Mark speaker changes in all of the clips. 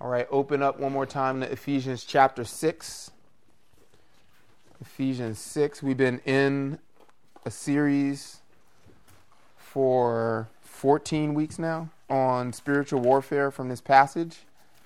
Speaker 1: All right, open up one more time to Ephesians chapter 6. Ephesians 6. We've been in a series for 14 weeks now on spiritual warfare from this passage.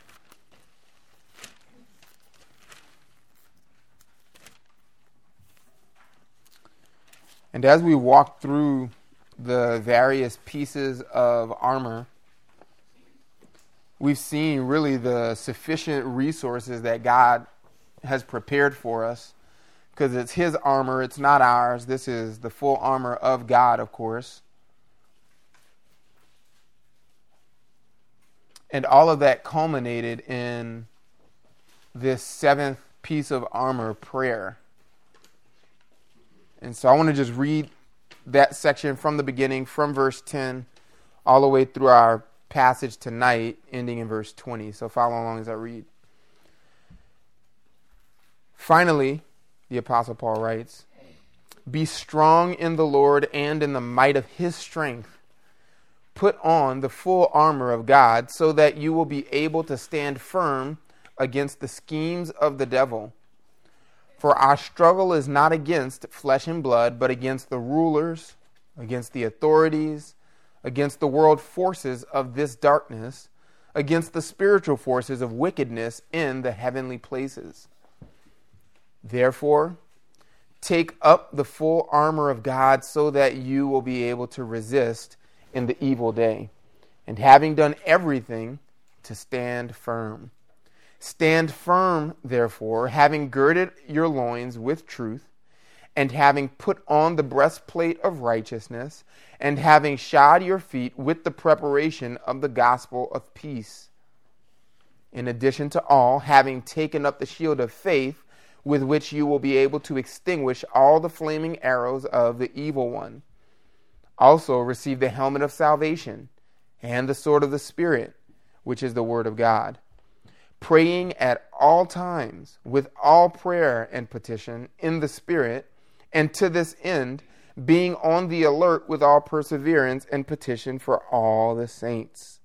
Speaker 1: And as we walk through the various pieces of armor, we've seen really the sufficient resources that God has prepared for us, because it's His armor, it's not ours. This is the full armor of God, of course. And all of that culminated in this seventh piece of armor, prayer. And so I want to just read that section from the beginning, from verse 10, all the way through our passage tonight, ending in verse 20. So follow along as I read. Finally, the Apostle Paul writes, "Be strong in the Lord and in the might of His strength. Put on the full armor of God so that you will be able to stand firm against the schemes of the devil. For our struggle is not against flesh and blood, but against the rulers, against the authorities, against the world forces of this darkness, against the spiritual forces of wickedness in the heavenly places. Therefore, take up the full armor of God so that you will be able to resist in the evil day, and having done everything, to stand firm. Stand firm, therefore, having girded your loins with truth, and having put on the breastplate of righteousness, and having shod your feet with the preparation of the gospel of peace. In addition to all, having taken up the shield of faith, with which you will be able to extinguish all the flaming arrows of the evil one. Also receive the helmet of salvation, and the sword of the Spirit, which is the word of God. Praying at all times with all prayer and petition in the Spirit, and to this end, being on the alert with all perseverance and petition for all the saints."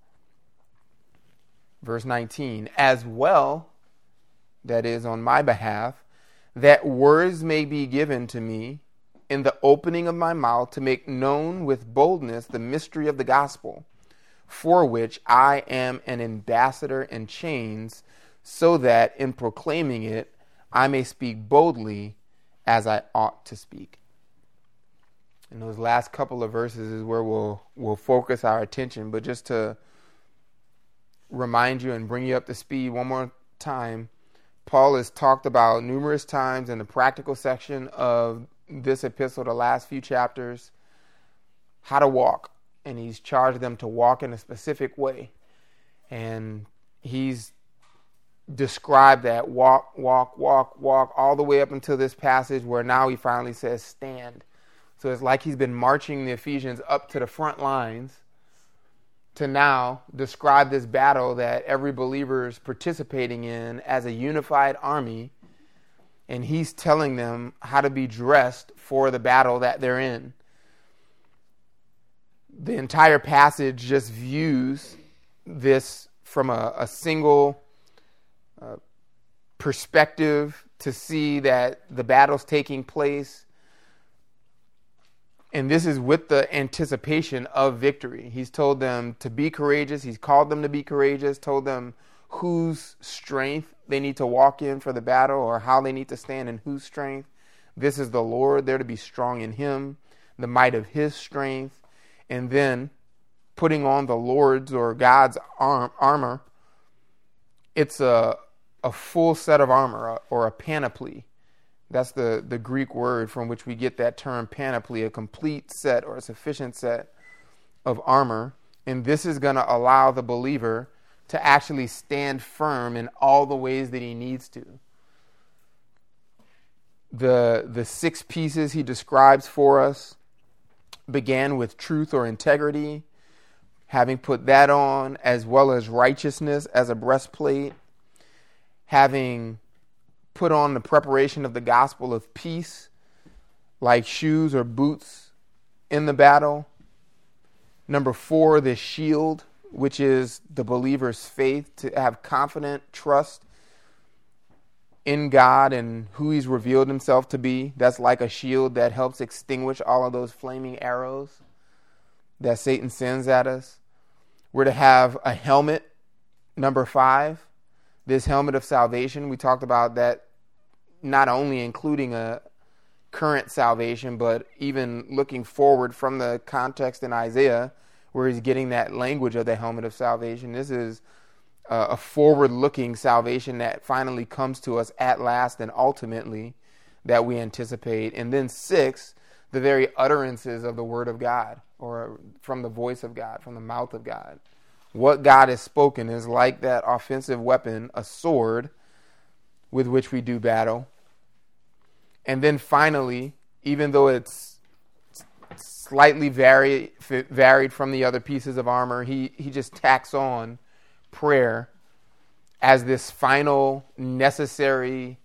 Speaker 1: Verse 19, "As well, that is on my behalf, that words may be given to me in the opening of my mouth to make known with boldness the mystery of the gospel, for which I am an ambassador in chains, so that in proclaiming it I may speak boldly as I ought to speak." And those last couple of verses is where we'll focus our attention. But just to remind you and bring you up to speed one more time, Paul has talked about numerous times in the practical section of this epistle, the last few chapters, how to walk. And he's charged them to walk in a specific way. And he's described that walk, all the way up until this passage where now he finally says stand. So it's like he's been marching the Ephesians up to the front lines to now describe this battle that every believer is participating in as a unified army. And he's telling them how to be dressed for the battle that they're in. The entire passage just views this from a single perspective to see that the battle's taking place. And this is with the anticipation of victory. He's told them to be courageous. He's called them to be courageous, told them whose strength they need to walk in for the battle, or how they need to stand in whose strength. This is the Lord. They're to be strong in Him, the might of His strength. And then putting on the Lord's or God's armor. It's a full set of armor, or a panoply. That's the Greek word from which we get that term panoply, a complete set or a sufficient set of armor. And this is going to allow the believer to actually stand firm in all the ways that he needs to. The 6 pieces he describes for us began with truth or integrity, having put that on, as well as righteousness as a breastplate, having put on the preparation of the gospel of peace, like shoes or boots in the battle. Number 4, the shield, which is the believer's faith, to have confident trust in God and who he's revealed himself to be. That's like a shield that helps extinguish all of those flaming arrows that Satan sends at us. We're to have a helmet, number 5. This helmet of salvation, we talked about that not only including a current salvation, but even looking forward from the context in Isaiah where he's getting that language of the helmet of salvation. This is a forward-looking salvation that finally comes to us at last and ultimately that we anticipate. And then 6, the very utterances of the Word of God, or from the voice of God, from the mouth of God. What God has spoken is like that offensive weapon, a sword, with which we do battle. And then finally, even though it's slightly varied from the other pieces of armor, he just tacks on prayer as this final necessary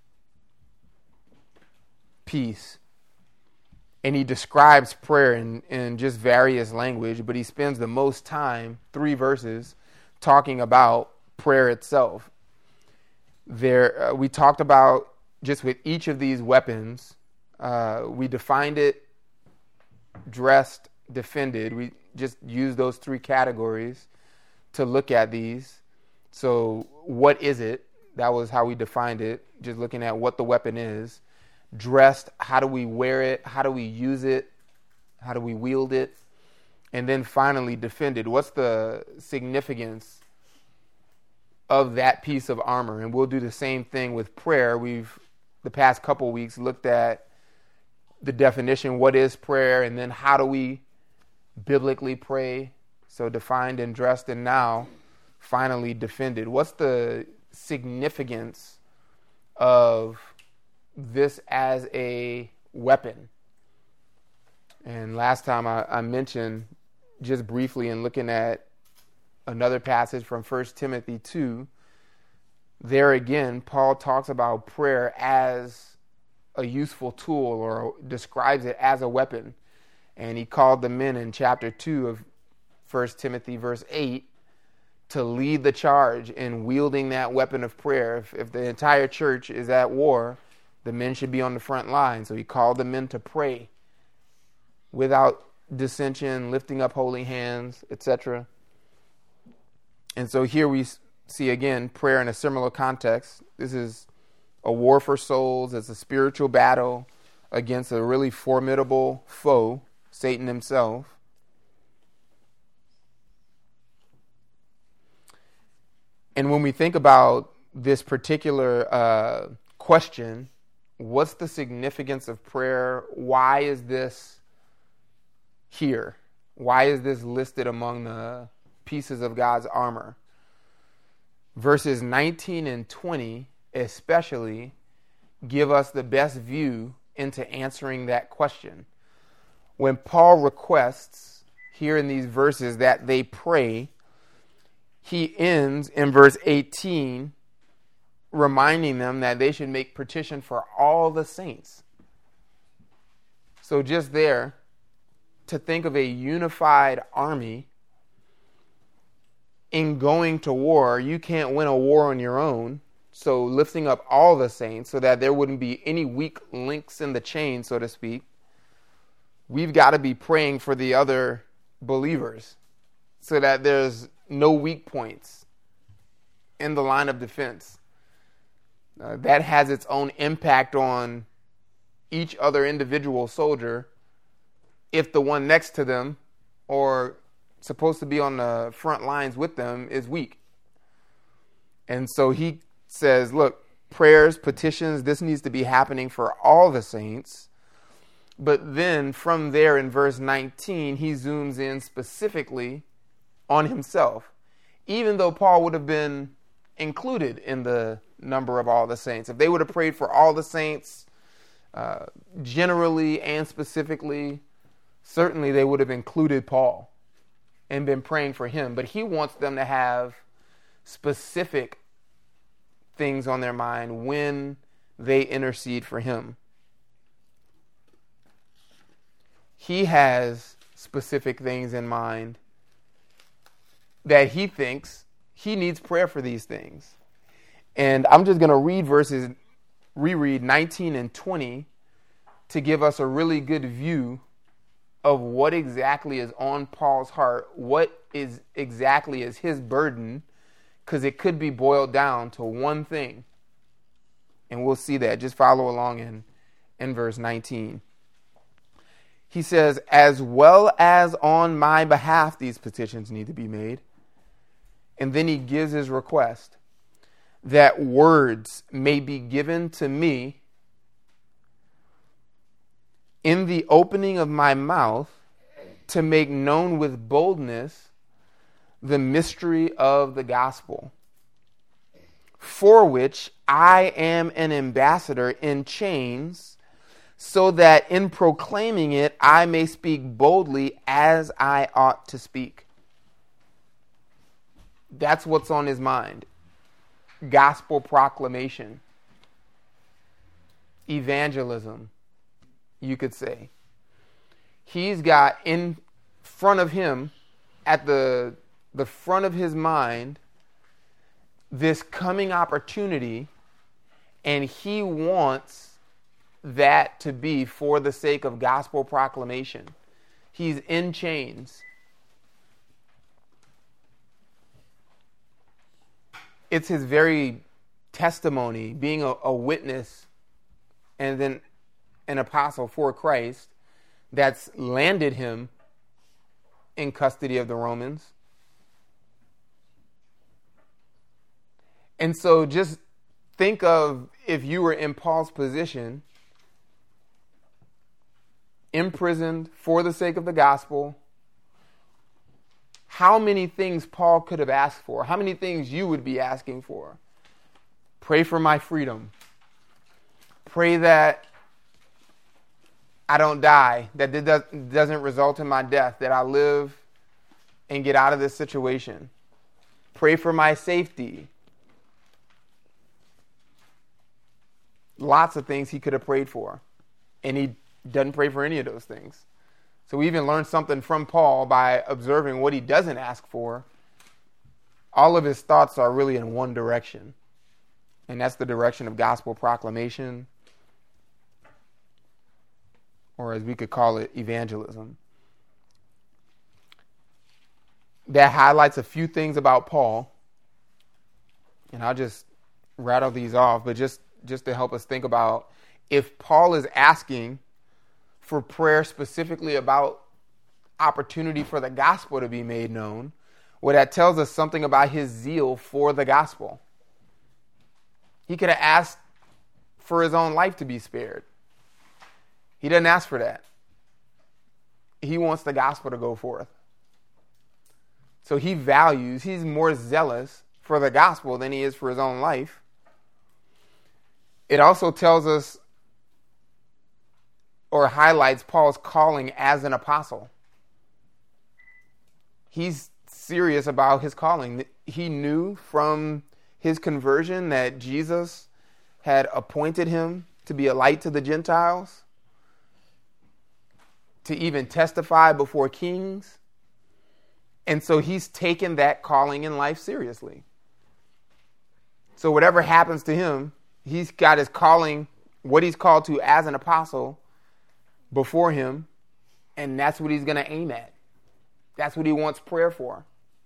Speaker 1: piece. And he describes prayer in just various language, but he spends the most time, 3 verses, talking about prayer itself. We talked about just with each of these weapons, we defined it, dressed, defended. We just used those 3 categories to look at these. So what is it? That was how we defined it, just looking at what the weapon is. Dressed, how do we wear it? How do we use it? How do we wield it? And then finally, defended. What's the significance of that piece of armor? And we'll do the same thing with prayer. We've, the past couple weeks, looked at the definition, what is prayer, and then how do we biblically pray? So defined and dressed, and now finally defended. What's the significance of this as a weapon? And last time I mentioned just briefly in looking at another passage from 1 Timothy 2, there again, Paul talks about prayer as a useful tool, or describes it as a weapon. And he called the men in chapter 2 of 1 Timothy verse 8 to lead the charge in wielding that weapon of prayer. If the entire church is at war, the men should be on the front line. So he called the men to pray without dissension, lifting up holy hands, etc. And so here we see again prayer in a similar context. This is a war for souls. It's a spiritual battle against a really formidable foe, Satan himself. And when we think about this particular question, what's the significance of prayer? Why is this here? Why is this listed among the pieces of God's armor? Verses 19 and 20 especially give us the best view into answering that question. When Paul requests here in these verses that they pray, he ends in verse 18 reminding them that they should make petition for all the saints. So just there, to think of a unified army in going to war, you can't win a war on your own. So lifting up all the saints so that there wouldn't be any weak links in the chain, so to speak, we've got to be praying for the other believers so that there's no weak points in the line of defense. That has its own impact on each other individual soldier if the one next to them or supposed to be on the front lines with them is weak. And so he says, look, prayers, petitions, this needs to be happening for all the saints. But then from there in verse 19, he zooms in specifically on himself, even though Paul would have been included in the number of all the saints. If they would have prayed for all the saints, generally and specifically, certainly they would have included Paul and been praying for him. But he wants them to have specific things on their mind when they intercede for him. He has specific things in mind that he thinks he needs prayer for these things. And I'm just going to reread 19 and 20 to give us a really good view of what exactly is on Paul's heart, what is exactly is his burden, because it could be boiled down to one thing. And we'll see that. Just follow along in verse 19. He says, as well as on my behalf, these petitions need to be made. And then he gives his request that words may be given to me in the opening of my mouth to make known with boldness the mystery of the gospel, for which I am an ambassador in chains, so that in proclaiming it I may speak boldly as I ought to speak. That's what's on his mind. Gospel proclamation. Evangelism, you could say. He's got in front of him, at the front of his mind, this coming opportunity, and he wants that to be for the sake of gospel proclamation. He's in chains. It's his very testimony, being a witness and then an apostle for Christ, that's landed him in custody of the Romans. And so just think of if you were in Paul's position, imprisoned for the sake of the gospel, how many things Paul could have asked for, how many things you would be asking for. Pray for my freedom. Pray that I don't die, that it doesn't result in my death, that I live and get out of this situation. Pray for my safety. Lots of things he could have prayed for, and he doesn't pray for any of those things. So we even learned something from Paul by observing what he doesn't ask for. All of his thoughts are really in one direction, and that's the direction of gospel proclamation, or as we could call it, evangelism. That highlights a few things about Paul, and I'll just rattle these off, but just to help us think about if Paul is asking for prayer specifically about opportunity for the gospel to be made known, well, that tells us something about his zeal for the gospel. He could have asked for his own life to be spared. He doesn't ask for that. He wants the gospel to go forth. So he's more zealous for the gospel than he is for his own life. It also tells us or highlights Paul's calling as an apostle. He's serious about his calling. He knew from his conversion that Jesus had appointed him to be a light to the Gentiles, to even testify before kings. And so he's taken that calling in life seriously. So whatever happens to him, he's got his calling, what he's called to as an apostle, before him, and that's what he's going to aim at. That's what he wants prayer for.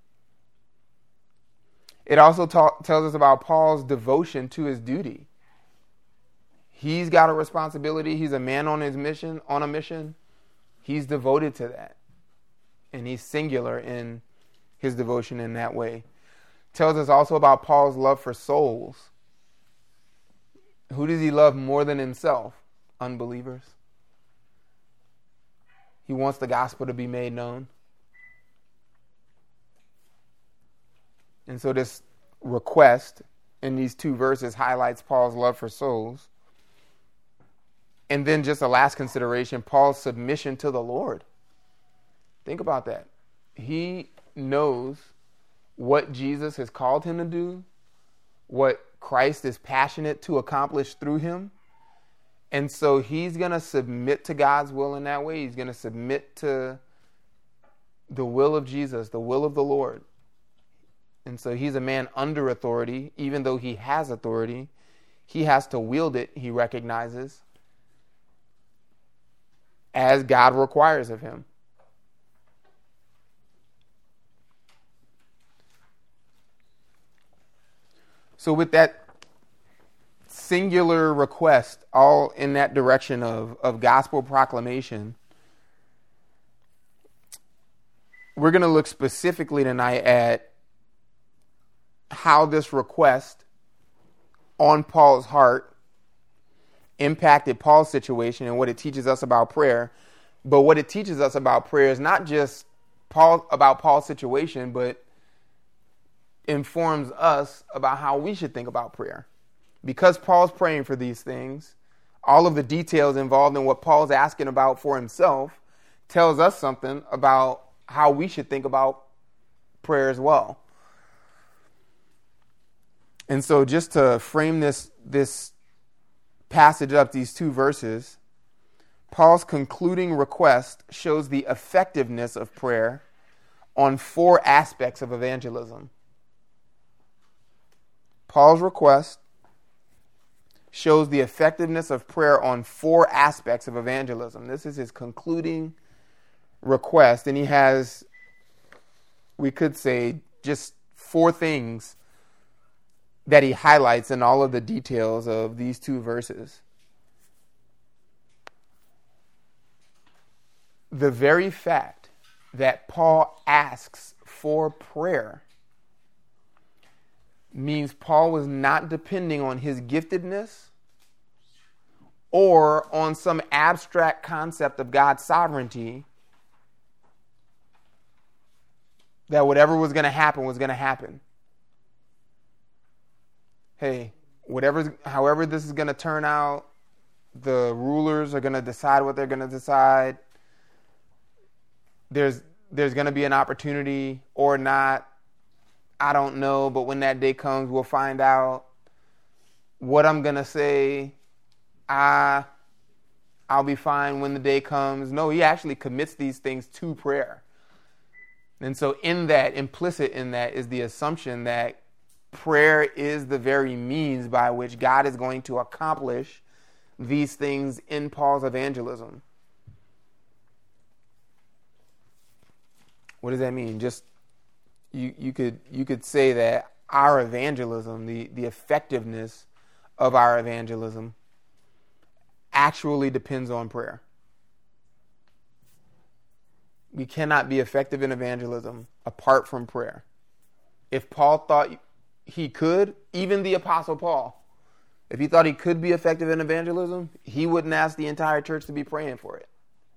Speaker 1: It also tells us about Paul's devotion to his duty. He's got a responsibility. He's a man on a mission. He's devoted to that. And he's singular in his devotion in that way. Tells us also about Paul's love for souls. Who does he love more than himself? Unbelievers. He wants the gospel to be made known. And so this request in these two verses highlights Paul's love for souls. And then just a last consideration, Paul's submission to the Lord. Think about that. He knows what Jesus has called him to do, what Christ is passionate to accomplish through him. And so he's going to submit to God's will in that way. He's going to submit to the will of Jesus, the will of the Lord. And so he's a man under authority. Even though he has authority, he has to wield it, he recognizes, as God requires of him. So with that singular request, all in that direction of gospel proclamation, we're going to look specifically tonight at how this request on Paul's heart impacted Paul's situation and what it teaches us about prayer. But what it teaches us about prayer is not just about Paul's situation, but informs us about how we should think about prayer. Because Paul's praying for these things, all of the details involved in what Paul's asking about for himself tells us something about how we should think about prayer as well. And so just to frame this passage up, these two verses, Paul's concluding request shows the effectiveness of prayer on four aspects of evangelism. Paul's request shows the effectiveness of prayer on four aspects of evangelism. This is his concluding request, and he has, we could say, just four things that he highlights in all of the details of these two verses. The very fact that Paul asks for prayer means Paul was not depending on his giftedness or on some abstract concept of God's sovereignty, that whatever was going to happen was going to happen. Hey, however this is going to turn out, the rulers are going to decide what they're going to decide. There's going to be an opportunity or not. I don't know, but when that day comes, we'll find out. What I'm going to say, I'll be fine when the day comes. No, he actually commits these things to prayer. And so in that, implicit in that, is the assumption that prayer is the very means by which God is going to accomplish these things in Paul's evangelism. What does that mean? Just you could say that our evangelism, the effectiveness of our evangelism, actually depends on prayer. We cannot be effective in evangelism apart from prayer. If Paul thought he could, even the Apostle Paul, if he thought he could be effective in evangelism, he wouldn't ask the entire church to be praying for it.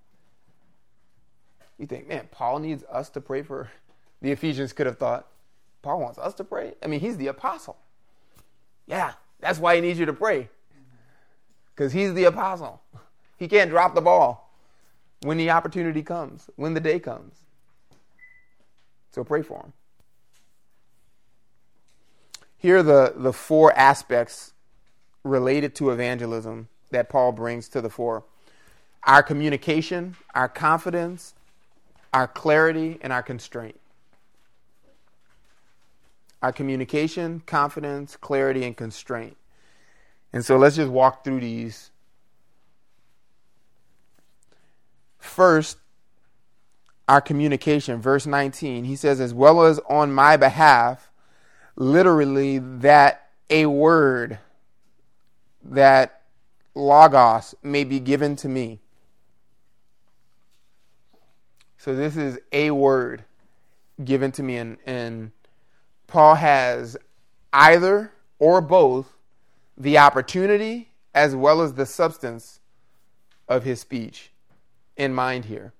Speaker 1: You think, man, Paul needs us to pray for. The Ephesians could have thought, Paul wants us to pray? I mean, he's the apostle. Yeah, that's why he needs you to pray. Because he's the apostle. He can't drop the ball when the opportunity comes, when the day comes. So pray for him. Here are the four aspects related to evangelism that Paul brings to the fore. Our communication, our confidence, our clarity, and our constraint. Our communication, confidence, clarity, and constraint. And so let's just walk through these. First, our communication, verse 19. He says, as well as on my behalf, literally that a word, that logos, may be given to me. So this is a word given to me, and Paul has either or both the opportunity as well as the substance of his speech in mind here.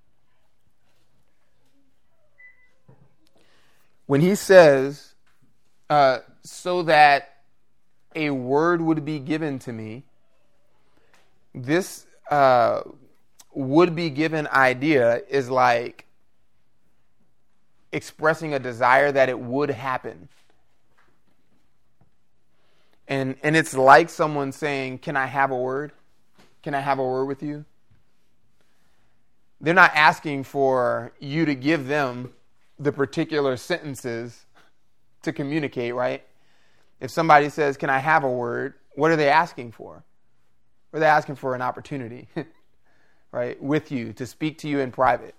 Speaker 1: When he says, so that a word would be given to me, this would be given idea is like expressing a desire that it would happen. And it's like someone saying, can I have a word? Can I have a word with you? They're not asking for you to give them the particular sentences to communicate, right? If somebody says, can I have a word? What are they asking for? Are they asking for an opportunity, right, with you, to speak to you in private?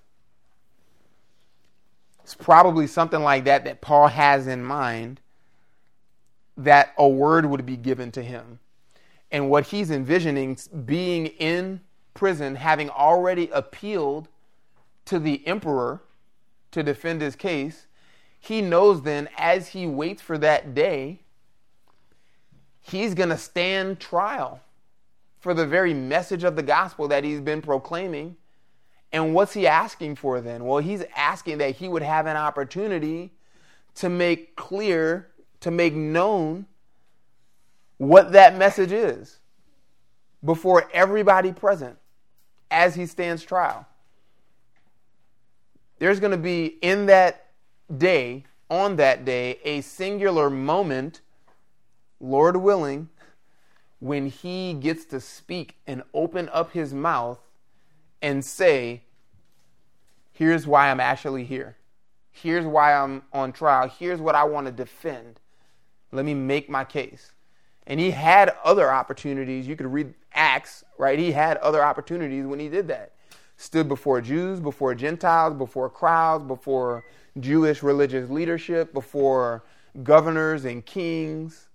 Speaker 1: It's probably something like that Paul has in mind, that a word would be given to him. And what he's envisioning, being in prison, having already appealed to the emperor to defend his case, he knows then, as he waits for that day, he's going to stand trial for the very message of the gospel that he's been proclaiming. And what's he asking for then? Well, he's asking that he would have an opportunity to make clear, to make known what that message is before everybody present as he stands trial. There's going to be in that day, on that day, a singular moment, Lord willing, when he gets to speak and open up his mouth and say, here's why I'm actually here. Here's why I'm on trial. Here's what I want to defend. Let me make my case. And he had other opportunities. You could read Acts, right? He had other opportunities when he did that. Stood before Jews, before Gentiles, before crowds, before Jewish religious leadership, before governors and kings.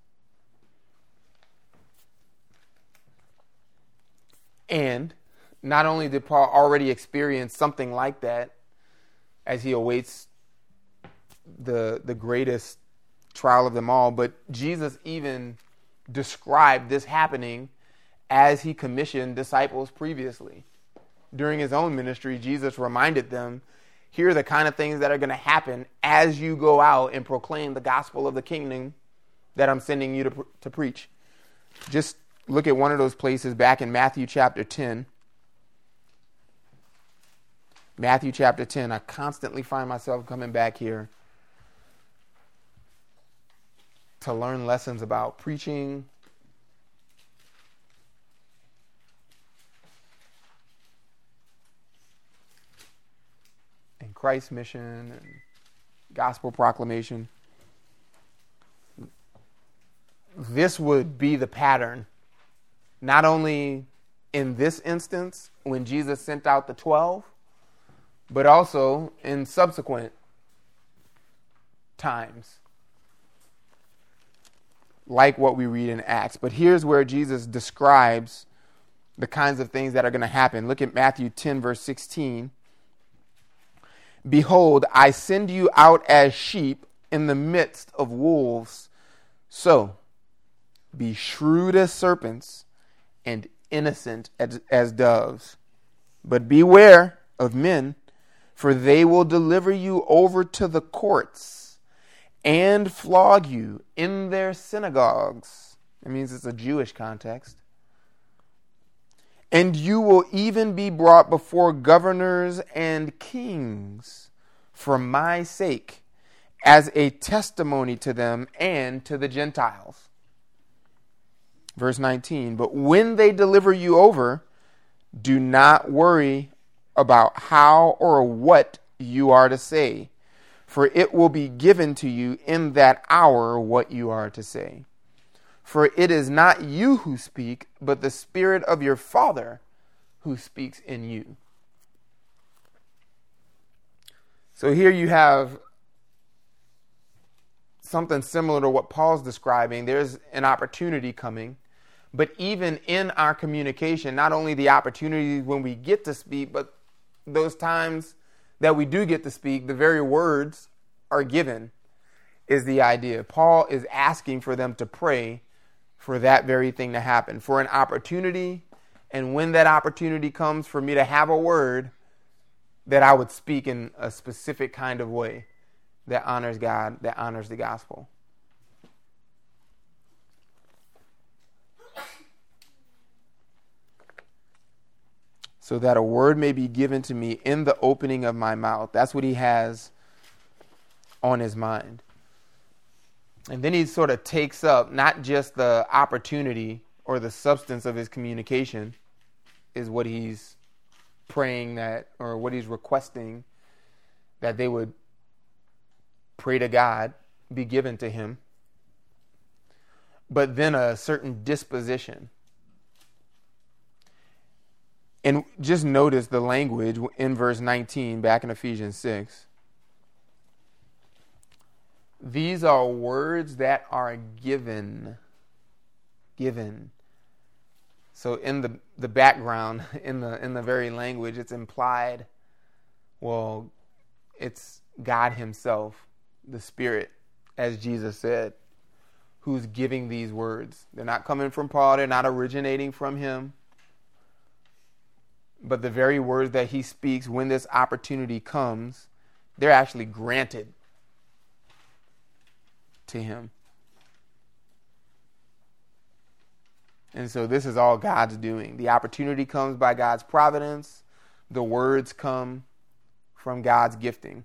Speaker 1: And not only did Paul already experience something like that as he awaits the greatest trial of them all, but Jesus even described this happening as he commissioned disciples previously. During his own ministry, Jesus reminded them, here are the kind of things that are going to happen as you go out and proclaim the gospel of the kingdom that I'm sending you to preach. Just look at one of those places back in Matthew chapter 10. Matthew chapter 10. I constantly find myself coming back here to learn lessons about preaching, and Christ's mission and gospel proclamation. This would be the pattern, not only in this instance when Jesus sent out the 12, but also in subsequent times, like what we read in Acts. But here's where Jesus describes the kinds of things that are going to happen. Look at Matthew 10, verse 16. Behold, I send you out as sheep in the midst of wolves. So be shrewd as serpents and innocent as doves. But beware of men, for they will deliver you over to the courts and flog you in their synagogues. That means it's a Jewish context. And you will even be brought before governors and kings for my sake, as a testimony to them and to the Gentiles. Verse 19, but when they deliver you over, do not worry about how or what you are to say, for it will be given to you in that hour what you are to say. For it is not you who speak, but the Spirit of your Father who speaks in you. So here you have something similar to what Paul's describing. There's an opportunity coming. But even in our communication, not only the opportunities when we get to speak, but those times that we do get to speak, the very words are given, is the idea. Paul is asking for them to pray for that very thing to happen, for an opportunity, and when that opportunity comes for me to have a word, that I would speak in a specific kind of way that honors God, that honors the gospel. So that a word may be given to me in the opening of my mouth. That's what he has on his mind. And then he sort of takes up not just the opportunity or the substance of his communication is what he's praying that, or what he's requesting that they would pray to God be given to him, but then a certain disposition. And just notice the language in verse 19, back in Ephesians 6. These are words that are given. Given. So in the background, in the very language, it's implied, well, it's God himself, the Spirit, as Jesus said, who's giving these words. They're not coming from Paul. They're not originating from him. But the very words that he speaks when this opportunity comes, they're actually granted to him. And so this is all God's doing. The opportunity comes by God's providence. The words come from God's gifting.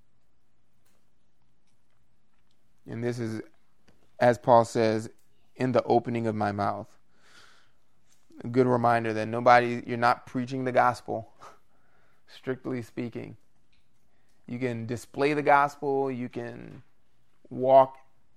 Speaker 1: And this is, as Paul says, in the opening of my mouth. A good reminder that you're not preaching the gospel, strictly speaking. You can display the gospel, you can walk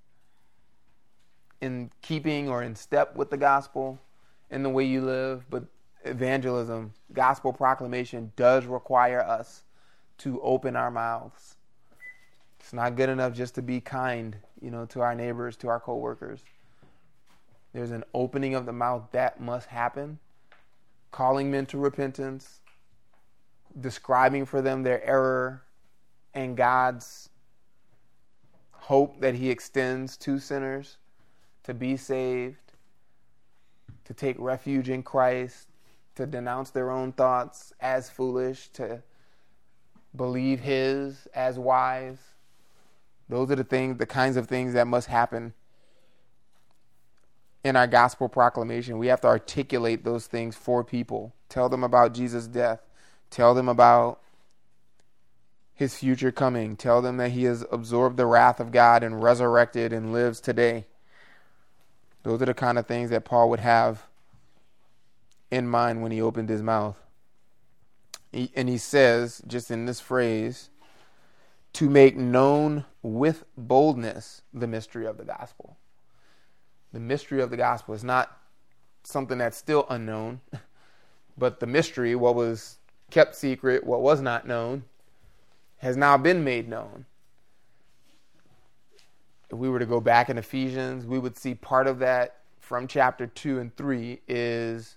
Speaker 1: in keeping or in step with the gospel in the way you live, but evangelism, gospel proclamation does require us to open our mouths. It's not good enough just to be kind, to our neighbors, to our coworkers. There's an opening of the mouth that must happen, calling men to repentance, describing for them their error and God's hope that he extends to sinners to be saved, to take refuge in Christ, to denounce their own thoughts as foolish, to believe his as wise. Those are the kinds of things that must happen in our gospel proclamation. We have to articulate those things for people. Tell them about Jesus' death. Tell them about his future coming. Tell them that he has absorbed the wrath of God and resurrected and lives today. Those are the kind of things that Paul would have in mind when he opened his mouth. And he says, just in this phrase, to make known with boldness the mystery of the gospel. The mystery of the gospel is not something that's still unknown, but the mystery, what was kept secret, what was not known, has now been made known. If we were to go back in Ephesians, we would see part of that from chapter 2 and 3 is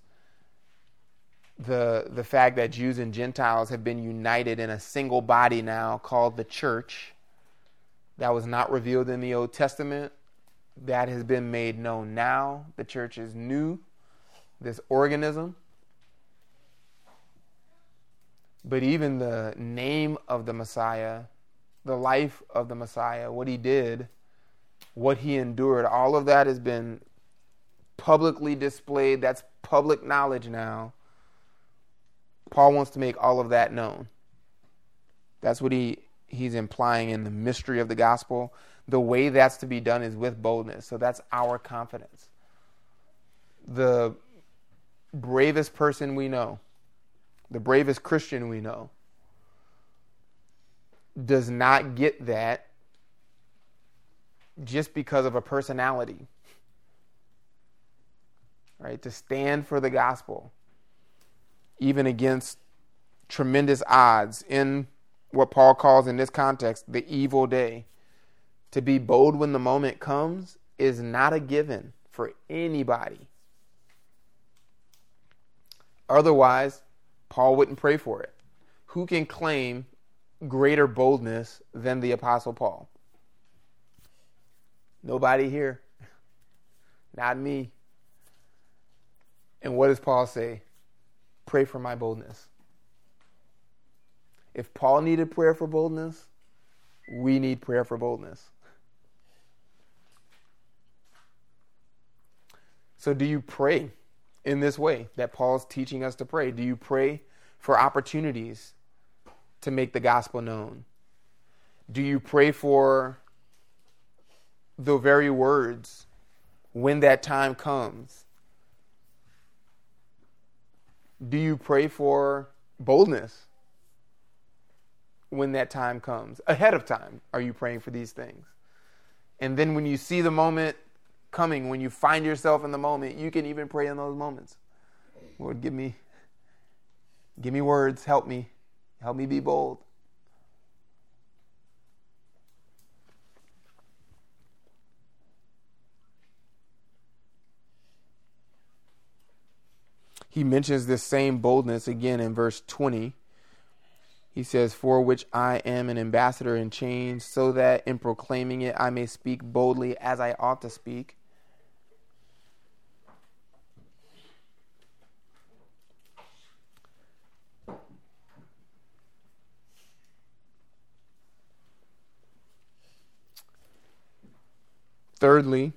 Speaker 1: the fact that Jews and Gentiles have been united in a single body now called the church. That was not revealed in the Old Testament. That has been made known now. The church is new, this organism. But even the name of the Messiah, the life of the Messiah, what he did, what he endured, all of that has been publicly displayed. That's public knowledge now. Paul wants to make all of that known. That's what he's implying in the mystery of the gospel. The way that's to be done is with boldness. So that's our confidence. The bravest person we know, the bravest Christian we know, does not get that just because of a personality. Right? To stand for the gospel, even against tremendous odds in what Paul calls in this context, the evil day. To be bold when the moment comes is not a given for anybody. Otherwise, Paul wouldn't pray for it. Who can claim greater boldness than the Apostle Paul? Nobody here. Not me. And what does Paul say? Pray for my boldness. If Paul needed prayer for boldness, we need prayer for boldness. So do you pray in this way that Paul's teaching us to pray? Do you pray for opportunities to make the gospel known? Do you pray for the very words when that time comes? Do you pray for boldness when that time comes? Ahead of time, are you praying for these things? And then when you see the moment coming, when you find yourself in the moment, you can even pray in those moments. Lord, give me words, help me be bold. He mentions this same boldness again in verse 20. He says, "For which I am an ambassador in chains, so that in proclaiming it I may speak boldly as I ought to speak." Thirdly,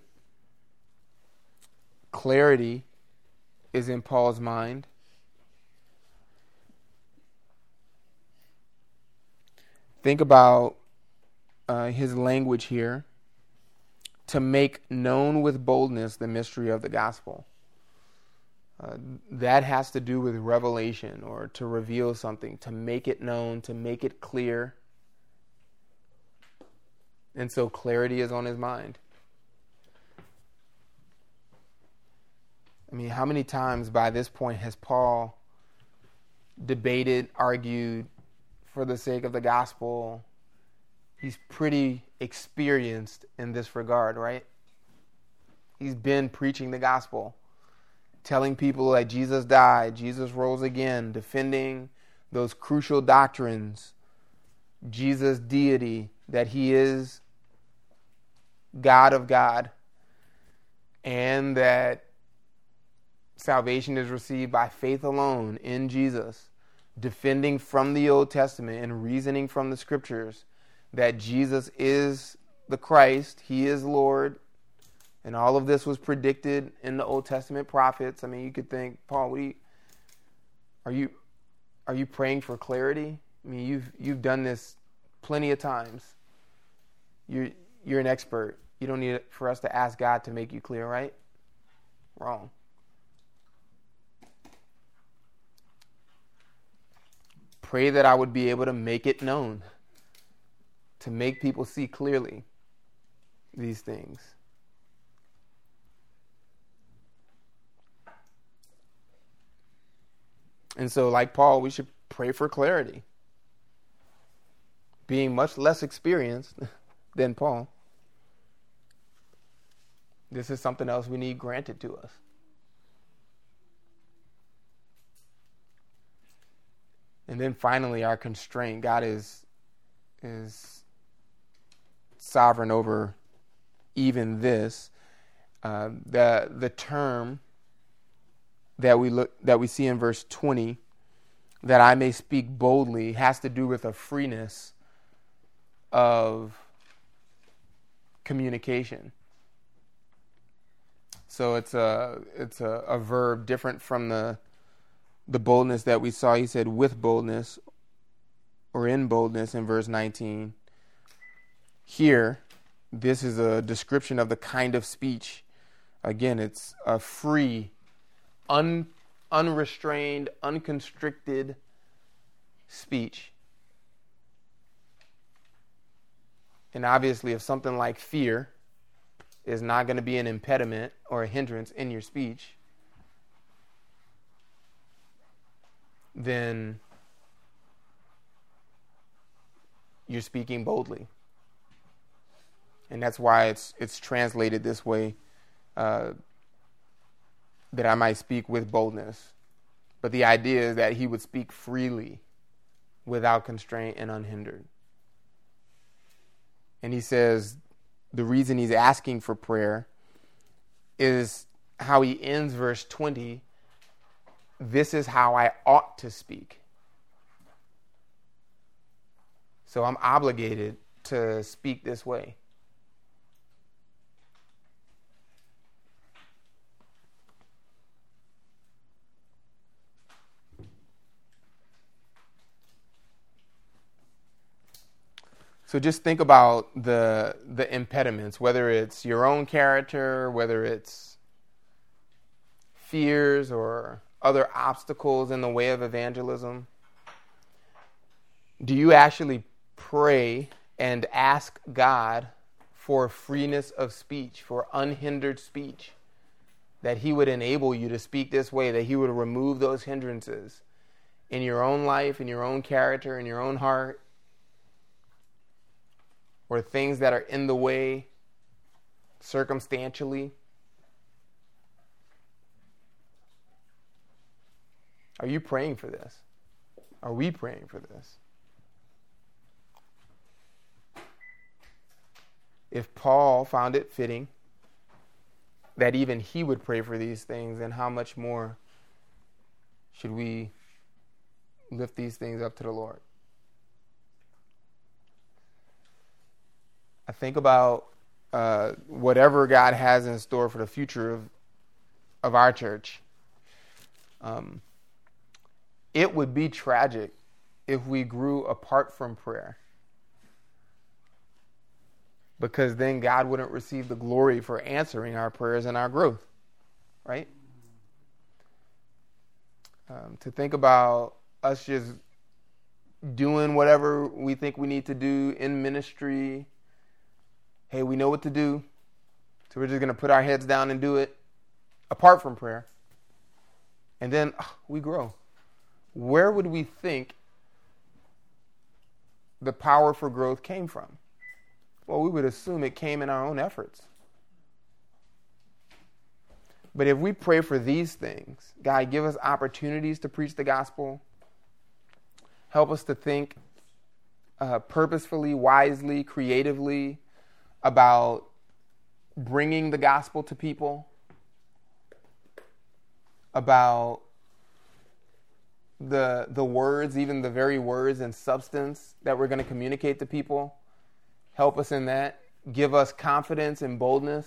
Speaker 1: clarity is in Paul's mind. Think about his language here. To make known with boldness the mystery of the gospel. That has to do with revelation, or to reveal something, to make it known, to make it clear. And so clarity is on his mind. I mean, how many times by this point has Paul debated, argued for the sake of the gospel? He's pretty experienced in this regard, right? He's been preaching the gospel, telling people that Jesus died, Jesus rose again, defending those crucial doctrines, Jesus' deity, that he is God of God, and that salvation is received by faith alone in Jesus, defending from the Old Testament and reasoning from the scriptures that Jesus is the Christ, he is Lord, and all of this was predicted in the Old Testament prophets. I mean, you could think, Paul, are you praying for clarity? I mean, you've done this plenty of times. You're an expert. You don't need for us to ask God to make you clear, right? Wrong. Pray that I would be able to make it known, to make people see clearly these things. And so, like Paul, we should pray for clarity. Being much less experienced than Paul, this is something else we need granted to us. And then finally, our constraint. God is sovereign over even this. The term that we see in verse 20, that I may speak boldly, has to do with a freeness of communication. So it's a verb different from the boldness that we saw. He said with boldness or in boldness in verse 19. Here, this is a description of the kind of speech. Again, it's a free, unrestrained, unconstricted speech. And obviously, if something like fear is not going to be an impediment or a hindrance in your speech, then you're speaking boldly. And that's why it's translated this way, that I might speak with boldness. But the idea is that he would speak freely, without constraint and unhindered. And he says the reason he's asking for prayer is how he ends verse 20. This is how I ought to speak. So I'm obligated to speak this way. So just think about the impediments, whether it's your own character, whether it's fears or other obstacles in the way of evangelism. Do you actually pray and ask God for freeness of speech, for unhindered speech, that he would enable you to speak this way, that he would remove those hindrances in your own life, in your own character, in your own heart, or things that are in the way circumstantially. Are you praying for this? Are we praying for this? If Paul found it fitting that even he would pray for these things, then how much more should we lift these things up to the Lord? I think about whatever God has in store for the future of our church. It would be tragic if we grew apart from prayer, because then God wouldn't receive the glory for answering our prayers and our growth, right? To think about us just doing whatever we think we need to do in ministry. Hey, we know what to do, so we're just going to put our heads down and do it apart from prayer. And then we grow. Where would we think the power for growth came from? Well, we would assume it came in our own efforts. But if we pray for these things, God, give us opportunities to preach the gospel. Help us to think purposefully, wisely, creatively about bringing the gospel to people, about the words, even the very words and substance that we're going to communicate to people. Help us in that. Give us confidence and boldness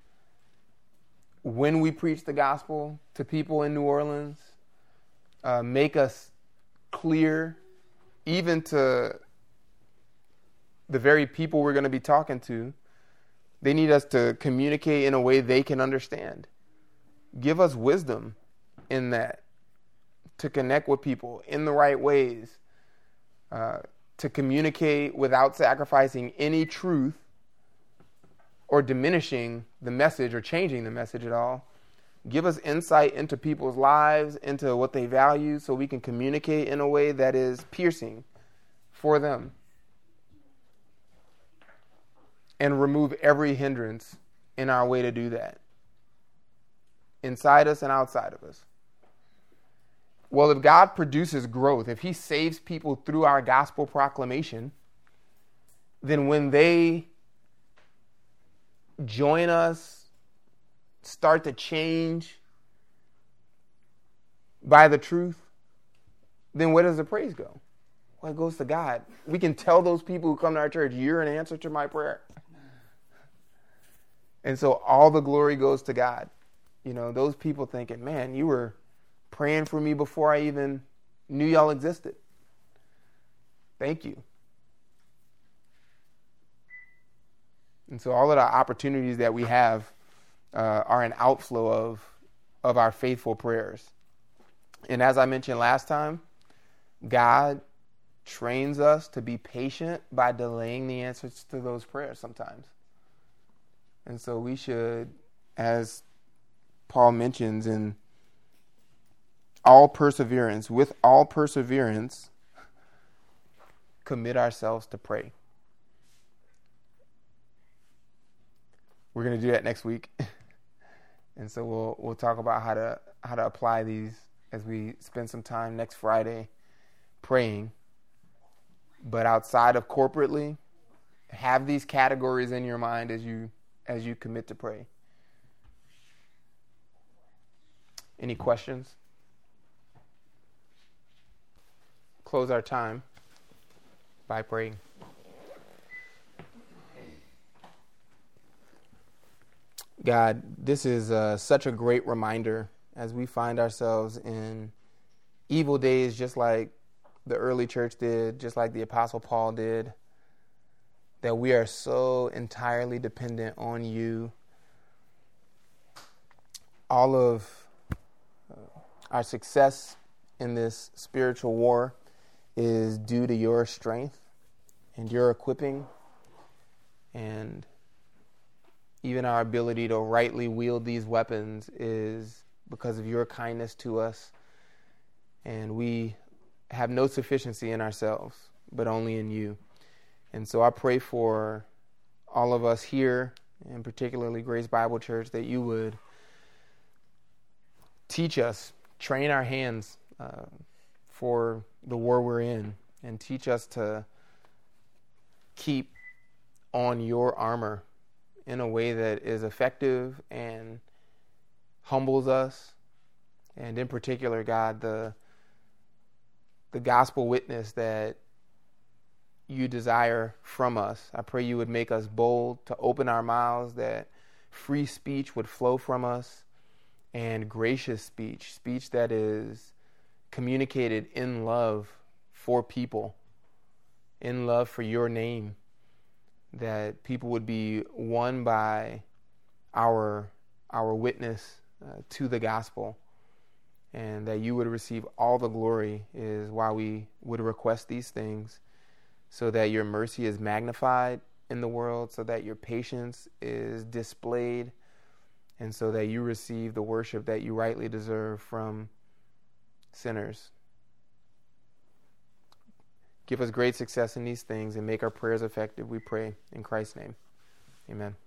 Speaker 1: when we preach the gospel to people in New Orleans. Make us clear, even to the very people we're going to be talking to. They need us to communicate in a way they can understand. Give us wisdom in that, to connect with people in the right ways, to communicate without sacrificing any truth or diminishing the message or changing the message at all. Give us insight into people's lives, into what they value, so we can communicate in a way that is piercing for them. And remove every hindrance in our way to do that, inside us and outside of us. Well, if God produces growth, if he saves people through our gospel proclamation, then when they join us, start to change by the truth, then where does the praise go? Well, it goes to God. We can tell those people who come to our church, you're an answer to my prayer. And so all the glory goes to God. You know, those people thinking, man, you were praying for me before I even knew y'all existed. Thank you. And so all of the opportunities that we have are an outflow of our faithful prayers. And as I mentioned last time, God trains us to be patient by delaying the answers to those prayers sometimes. And so we should, as Paul mentions, in all perseverance, with all perseverance, commit ourselves to pray. We're going to do that next week. And so we'll talk about how to apply these as we spend some time next Friday praying. But outside of corporately, have these categories in your mind as you commit to pray. Any questions? Close our time by praying. God, this is such a great reminder as we find ourselves in evil days, just like the early church did, just like the Apostle Paul did, that we are so entirely dependent on you. All of our success in this spiritual war is due to your strength and your equipping. And even our ability to rightly wield these weapons is because of your kindness to us. And we have no sufficiency in ourselves, but only in you. And so I pray for all of us here, and particularly Grace Bible Church, that you would teach us, train our hands for the war we're in, and teach us to keep on your armor in a way that is effective and humbles us. And in particular, God, the gospel witness that you desire from us. I pray you would make us bold to open our mouths, that free speech would flow from us, and gracious speech that is communicated in love for people, in love for your name, that people would be won by our witness to the gospel, and that you would receive all the glory is why we would request these things, so that your mercy is magnified in the world, so that your patience is displayed, and so that you receive the worship that you rightly deserve from sinners. Give us great success in these things and make our prayers effective, we pray. In Christ's name, amen.